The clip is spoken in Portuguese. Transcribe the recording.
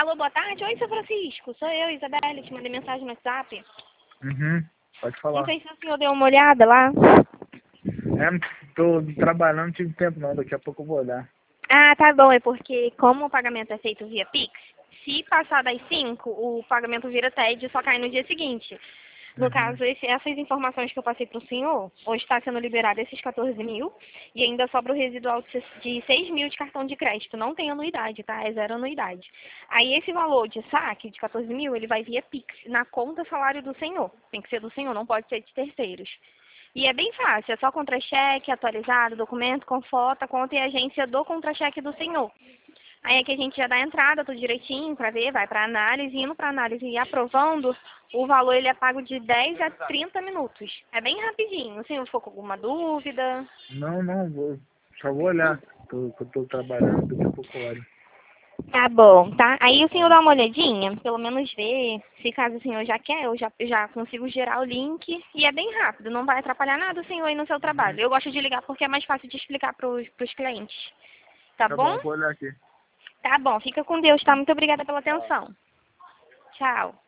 Alô, boa tarde. Oi, seu Francisco. Sou eu, Isabelle. Te mandei mensagem no WhatsApp. Uhum, pode Não falar. sei se o senhor deu uma olhada lá. Não tô trabalhando, não tive tempo não, daqui a pouco eu vou olhar. Ah, tá bom. É porque como o pagamento é feito via Pix, se passar das 5, o pagamento vira TED e só cai no dia seguinte. No Uhum. caso, essas informações que eu passei para o senhor, hoje está sendo liberado esses 14 mil e ainda sobra o residual de 6 mil de cartão de crédito. Não tem anuidade, tá? É zero anuidade. Aí esse valor de saque de 14 mil, ele vai via Pix, na conta salário do senhor. Tem que ser do senhor, não pode ser de terceiros. E é bem fácil, é só contra-cheque, atualizado, documento com foto, a conta e agência do contra-cheque do senhor. Aí é que a gente já dá a entrada tudo direitinho para ver, vai para análise, indo para análise e aprovando, o valor ele é pago de 10 a 30 minutos. É bem rapidinho. Se não for com alguma dúvida. Não, só vou olhar. Eu tô trabalhando, daqui a pouco eu olho. Tá bom, tá? Aí o senhor Ó, dá uma olhadinha, pelo menos ver, se caso o senhor já quer, eu já consigo gerar o link. E é bem rápido, não vai atrapalhar nada o senhor aí no seu trabalho. Eu gosto de ligar porque é mais fácil de explicar pros clientes. Tá tá bom? bom, vou olhar aqui. Tá bom, fica com Deus, tá? Muito obrigada pela atenção. Tchau.